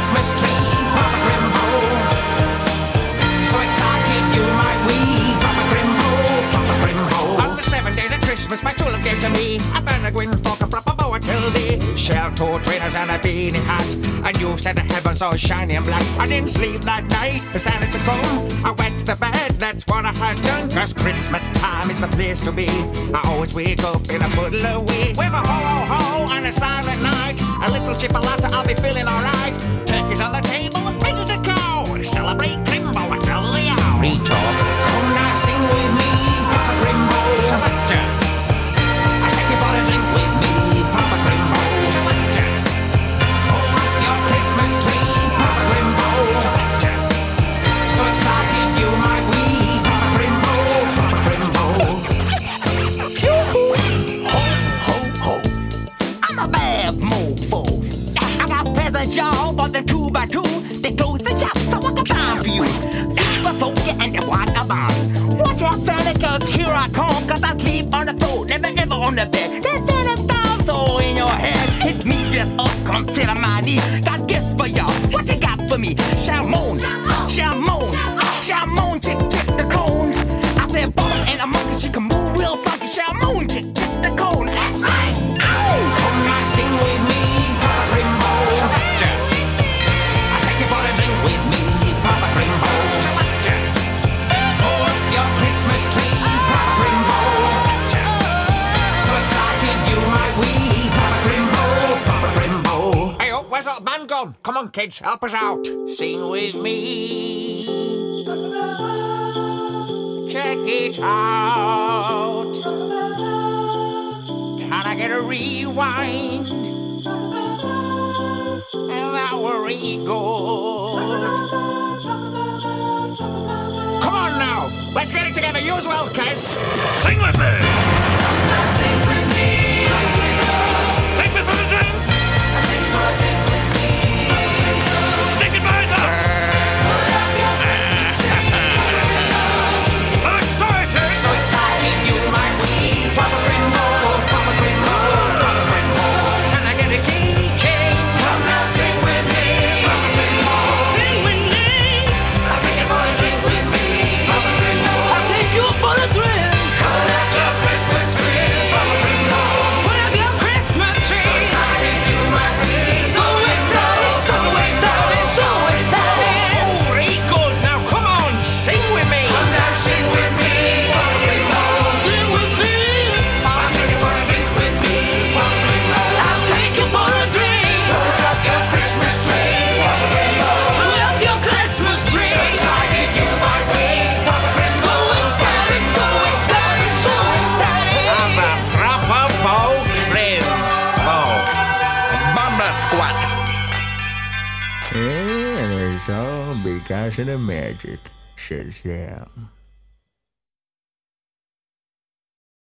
Christmas tree, Papa Grimbo. So excited you might weep, Papa Grimbo, Papa Grimbo. On the 7 days of Christmas, my true love gave to me a Penguin Falcon, proper boa till thee. Shell-toe trainers and a beanie hat, and you said the heavens all shiny and black. I didn't sleep that night for Santa to come. I wet the bed, that's what I had done. Cause Christmas time is the place to be. I always wake up in a puddle of wheat, with a ho-ho-ho and a silent night. A little chipolata, I'll be feeling alright. Turkey's on the table, as big as a cow. To celebrate Grimbo, I tell the hour. Retalk. Come now, sing with me, Papa Grimbo. Selector. I take you for a drink with me, Papa Grimbo. Selector. Hold up your Christmas tree, Papa Grimbo. Selector. So excited you might weep, Papa Grimbo, Papa Grimbo. Ho, ho, ho. I'm a bad mofo. I got presents, y'all, bought them 2 by 2. They closed the shop, so I got time for you. Super funky and you want a bomb. Watch out, Santa, cause here I come. Cause I sleep on the floor, never ever on the bed. There's Santa stuff so in your head. It's me just up, come sit on my knee. Got gifts for y'all, what you got for me? Shalmon, Shalmon, Shalmon, chick, chick the cone. I said ball and a monkey, she can move real funky. Shalmon, chick, chick the cone. That's right. Come now, sing with me, Papa Grimbo. Selector. I take you for a drink with me, Papa Grimbo. Selector. Hold up your Christmas tree, Papa Grimbo. Selector. So excited you might weep, Papa Grimbo, Papa Grimbo. Hey, oh, where's that band gone? Come on, kids, help us out. Sing with me. Check it out. Can I get a rewind? And that were really good. Come on now, let's get it together. You as well, Kes. Sing with me! Sing with me. Take me for a drink! Stick it by the... So excited! So excited you might weep, Papa Grimbo, Papa Grimbo, Papa Grimbo. Can I get a key change? Come now, sing with me, Papa Grimbo. Sing with me. I'll take you for a drink with me, Papa Grimbo. I'll take you for a drink. Put up your Christmas tree, Papa Grimbo. Put up your Christmas tree. So excited you might weep, So excited, so excited, so excited. Oh, really good. Now come on, sing with me. Come now, sing with me, Papa Grimbo. Sing with me. I'll take you for a drink with me, Papa Grimbo. I'll take you for a drink. Put up your Christmas tree, Papa Grimbo. Put up your Christmas tree. So excited you might weep, Papa Grimbo. So excited, so excited, so excited. I'm a proper Bo Grimbo. Bomber squat. And it's all because of the magic, says Sam.